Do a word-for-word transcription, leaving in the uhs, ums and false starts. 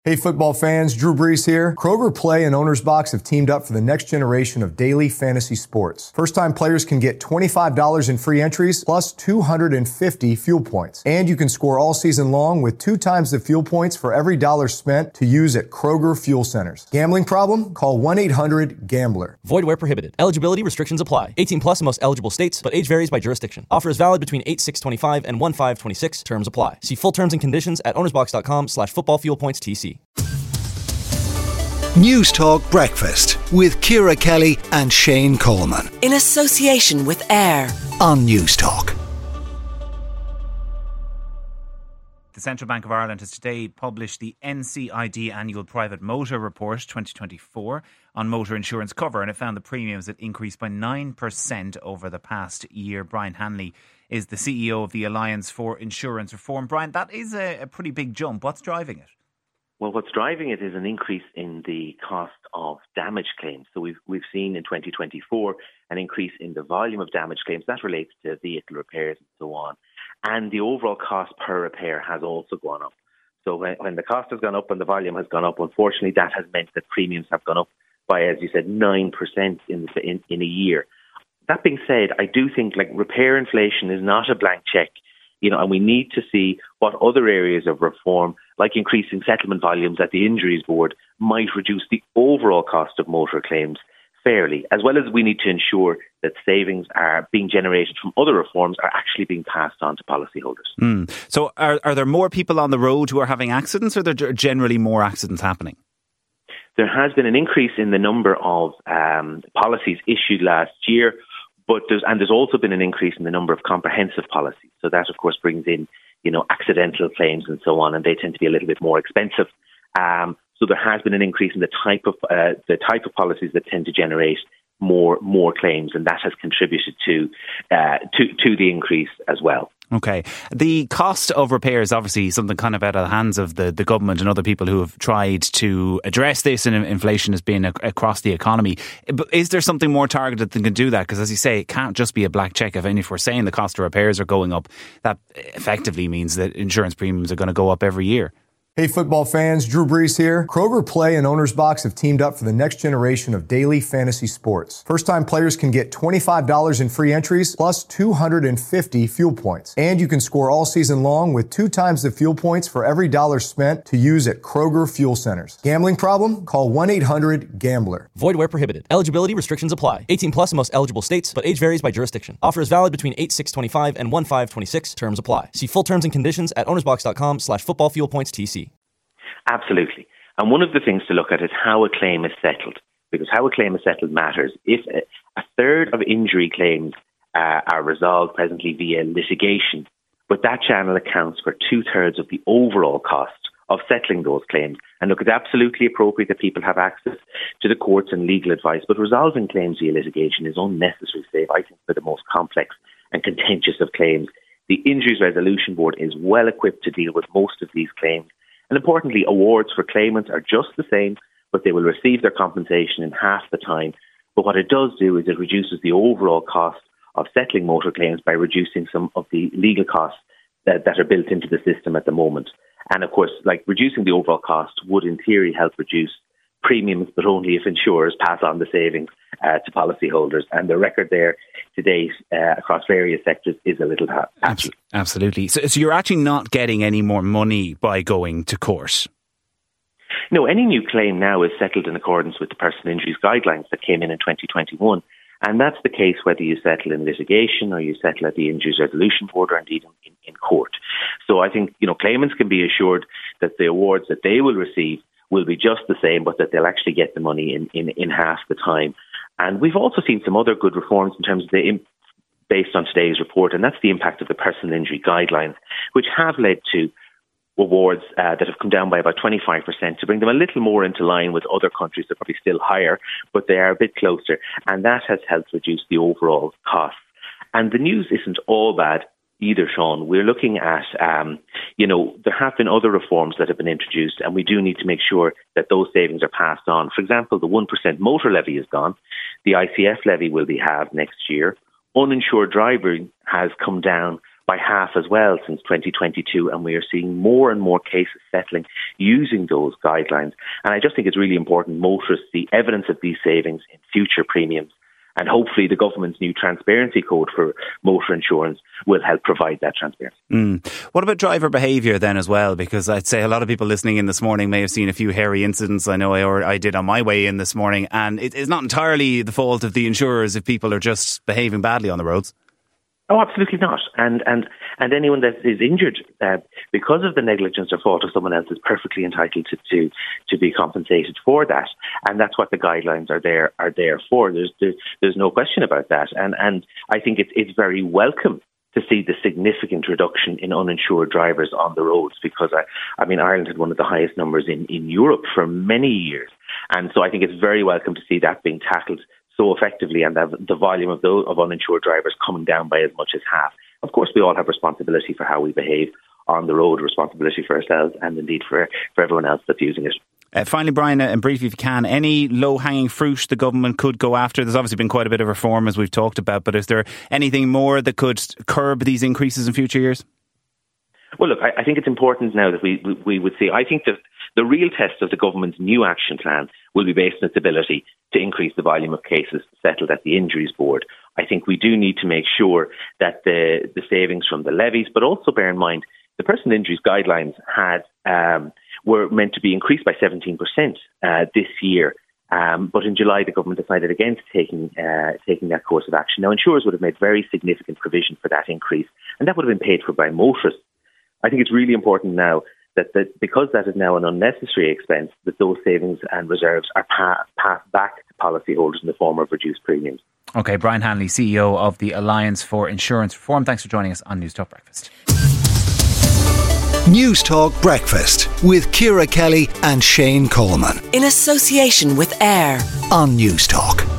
Hey football fans, Drew Brees here. Kroger Play and Owner's Box have teamed up for the next generation of daily fantasy sports. First-time players can get twenty-five dollars in free entries plus two hundred fifty fuel points. And you can score all season long with two times the fuel points for every dollar spent to use at Kroger Fuel Centers. Gambling problem? Call one eight hundred gambler. Void where prohibited. Eligibility restrictions apply. eighteen plus in most eligible states, but age varies by jurisdiction. Offer is valid between eight six twenty-five and one five twenty-six. Terms apply. See full terms and conditions at ownersbox.com slash football fuel points TC. News Talk Breakfast with Ciara Kelly and Shane Coleman. In association with AIR on News Talk. The Central Bank of Ireland has today published the N C I D Annual Private Motor Report twenty twenty-four on motor insurance cover, and it found the premiums had increased by nine percent over the past year. Brian Hanley is the C E O of the Alliance for Insurance Reform. Brian, that is a, a pretty big jump. What's driving it? Well, what's driving it is an increase in the cost of damage claims. So we've we've seen in twenty twenty-four an increase in the volume of damage claims. That relates to vehicle repairs and so on. And the overall cost per repair has also gone up. So when, when the cost has gone up and the volume has gone up, unfortunately, that has meant that premiums have gone up by, as you said, nine percent in, in, in a year. That being said, I do think like repair inflation is not a blank check. You know, and we need to see what other areas of reform, like increasing settlement volumes at the Injuries Board, might reduce the overall cost of motor claims fairly, as well as we need to ensure that savings are being generated from other reforms are actually being passed on to policyholders. Mm. So are, are there more people on the road who are having accidents, or are there generally more accidents happening? There has been an increase in the number of um, policies issued last year. But there's, and there's also been an increase in the number of comprehensive policies. So that, of course, brings in, you know, accidental claims and so on, and they tend to be a little bit more expensive. Um, so there has been an increase in the type of uh, the type of policies that tend to generate more more claims, and that has contributed to uh, to to the increase as well. Okay. The cost of repair is obviously something kind of out of the hands of the, the government and other people who have tried to address this, and inflation has been a, across the economy. But is there something more targeted that can do that? Because as you say, it can't just be a black check. If, if we're saying the cost of repairs are going up, that effectively means that insurance premiums are going to go up every year. Hey football fans, Drew Brees here. Kroger Play and Owner's Box have teamed up for the next generation of daily fantasy sports. First-time players can get twenty-five dollars in free entries plus two hundred fifty fuel points. And you can score all season long with two times the fuel points for every dollar spent to use at Kroger Fuel Centers. Gambling problem? Call one eight hundred gambler. Void where prohibited. Eligibility restrictions apply. eighteen plus in most eligible states, but age varies by jurisdiction. Offer is valid between eight six twenty-five and one five twenty-six. Terms apply. See full terms and conditions at ownersbox.com slash football fuel points TC. Absolutely. And one of the things to look at is how a claim is settled, because how a claim is settled matters. If a, a third of injury claims uh, are resolved presently via litigation, but that channel accounts for two-thirds of the overall cost of settling those claims. And look, it's absolutely appropriate that people have access to the courts and legal advice, but resolving claims via litigation is unnecessary, save, I think, for the most complex and contentious of claims. The Injuries Resolution Board is well equipped to deal with most of these claims. And importantly, awards for claimants are just the same, but they will receive their compensation in half the time. But what it does do is it reduces the overall cost of settling motor claims by reducing some of the legal costs that, that are built into the system at the moment. And of course, like reducing the overall cost would in theory help reduce premiums, but only if insurers pass on the savings uh, to policyholders. And the record there to date uh, across various sectors is a little patchy. Absolutely. So, so you're actually not getting any more money by going to court? No, any new claim now is settled in accordance with the personal injuries guidelines that came in in twenty twenty-one. And that's the case whether you settle in litigation or you settle at the Injuries Resolution Board or indeed in, in court. So I think, you know, claimants can be assured that the awards that they will receive will be just the same, but that they'll actually get the money in, in, in half the time. And we've also seen some other good reforms in terms of the, based on today's report, and that's the impact of the personal injury guidelines, which have led to awards uh, that have come down by about twenty-five percent to bring them a little more into line with other countries. They're probably still higher, but they are a bit closer. And that has helped reduce the overall costs. And the news isn't all bad either, Sean. We're looking at, um, you know, there have been other reforms that have been introduced, and we do need to make sure that those savings are passed on. For example, the one percent motor levy is gone. The I C F levy will be halved next year. Uninsured driving has come down by half as well since twenty twenty-two, and we are seeing more and more cases settling using those guidelines. And I just think it's really important motorists see evidence of these savings in future premiums. And hopefully the government's new transparency code for motor insurance will help provide that transparency. Mm. What about driver behaviour then as well? Because I'd say a lot of people listening in this morning may have seen a few hairy incidents. I know I, or I did on my way in this morning. And it is not entirely the fault of the insurers if people are just behaving badly on the roads. Oh, absolutely not. And and and anyone that is injured uh, because of the negligence or fault of someone else is perfectly entitled to, to to be compensated for that. And that's what the guidelines are there are there for. There's there's, there's no question about that. And and I think it's it's very welcome to see the significant reduction in uninsured drivers on the roads, because I I mean Ireland had one of the highest numbers in, in Europe for many years. And so I think it's very welcome to see that being tackled so effectively, and the, the volume of those of uninsured drivers coming down by as much as half. Of course, we all have responsibility for how we behave on the road, responsibility for ourselves and indeed for, for everyone else that's using it. Uh, finally, Brian, uh, and briefly if you can, any low-hanging fruit the government could go after? There's obviously been quite a bit of reform as we've talked about, but is there anything more that could curb these increases in future years? Well, look, I, I think it's important now that we, we, we would see, I think that the real test of the government's new action plan will be based on its ability to increase the volume of cases settled at the Injuries Board. I think we do need to make sure that the, the savings from the levies, but also bear in mind the personal injuries guidelines had um, were meant to be increased by seventeen percent uh, this year. Um, but in July, the government decided against taking uh, taking that course of action. Now, insurers would have made very significant provision for that increase, and that would have been paid for by motorists. I think it's really important now that, that because that is now an unnecessary expense, that those savings and reserves are pa- passed back to policyholders in the form of reduced premiums. OK, Brian Hanley, C E O of the Alliance for Insurance Reform. Thanks for joining us on Newstalk Breakfast. Newstalk Breakfast with Ciara Kelly and Shane Coleman. In association with AIR On Newstalk.